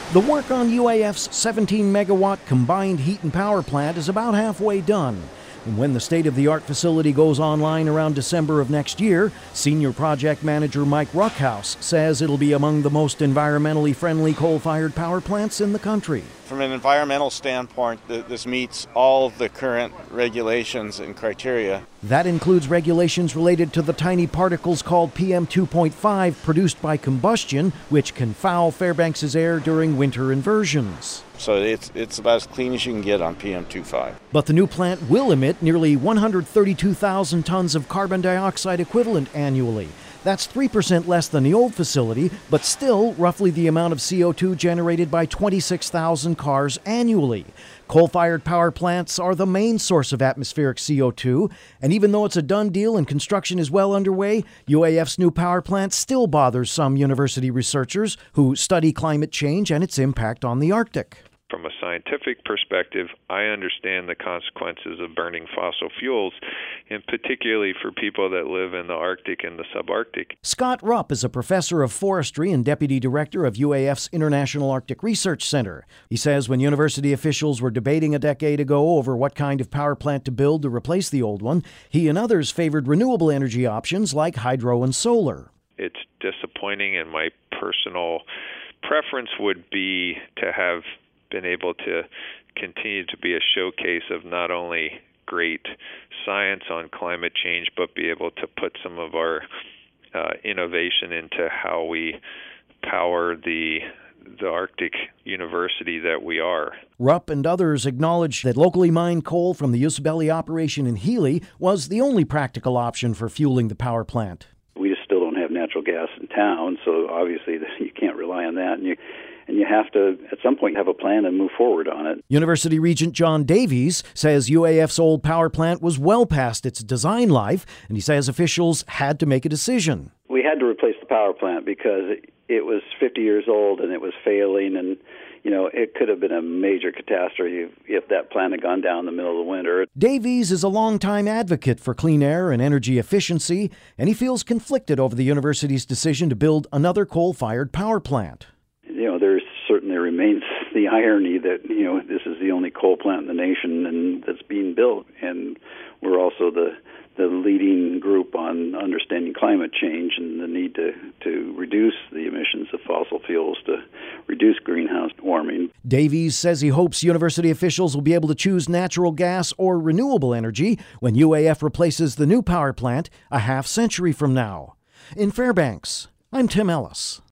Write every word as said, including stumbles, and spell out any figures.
The work on U A F's seventeen megawatt combined heat and power plant is about halfway done. And when the state-of-the-art facility goes online around December of next year, Senior Project Manager Mike Ruckhouse says it'll be among the most environmentally friendly coal-fired power plants in the country. From an environmental standpoint, this meets all of the current regulations and criteria. That includes regulations related to the tiny particles called P M two point five produced by combustion, which can foul Fairbanks' air during winter inversions. So it's it's about as clean as you can get on P M two point five. But the new plant will emit nearly one hundred thirty-two thousand tons of carbon dioxide equivalent annually. That's three percent less than the old facility, but still roughly the amount of C O two generated by twenty-six thousand cars annually. Coal-fired power plants are the main source of atmospheric C O two, and even though it's a done deal and construction is well underway, U A F's new power plant still bothers some university researchers who study climate change and its impact on the Arctic. From a scientific perspective, I understand the consequences of burning fossil fuels, and particularly for people that live in the Arctic and the subarctic. Scott Rupp is a professor of forestry and deputy director of U A F's International Arctic Research Center. He says when university officials were debating a decade ago over what kind of power plant to build to replace the old one, he and others favored renewable energy options like hydro and solar. It's disappointing, and my personal preference would be to have been able to continue to be a showcase of not only great science on climate change, but be able to put some of our uh, innovation into how we power the the Arctic university that we are. Rupp and others acknowledge that locally mined coal from the Usabelli operation in Healy was the only practical option for fueling the power plant. We just still don't have natural gas in town, so obviously you can't rely on that. And you And you have to, at some point, have a plan and move forward on it. University Regent John Davies says U A F's old power plant was well past its design life, and he says officials had to make a decision. We had to replace the power plant because it was fifty years old and it was failing, and you know it could have been a major catastrophe if that plant had gone down in the middle of the winter. Davies is a longtime advocate for clean air and energy efficiency, and he feels conflicted over the university's decision to build another coal-fired power plant. You know, there certainly remains the irony that, you know, this is the only coal plant in the nation and that's being built. And we're also the, the leading group on understanding climate change and the need to, to reduce the emissions of fossil fuels to reduce greenhouse warming. Davies says he hopes university officials will be able to choose natural gas or renewable energy when U A F replaces the new power plant a half century from now. In Fairbanks, I'm Tim Ellis.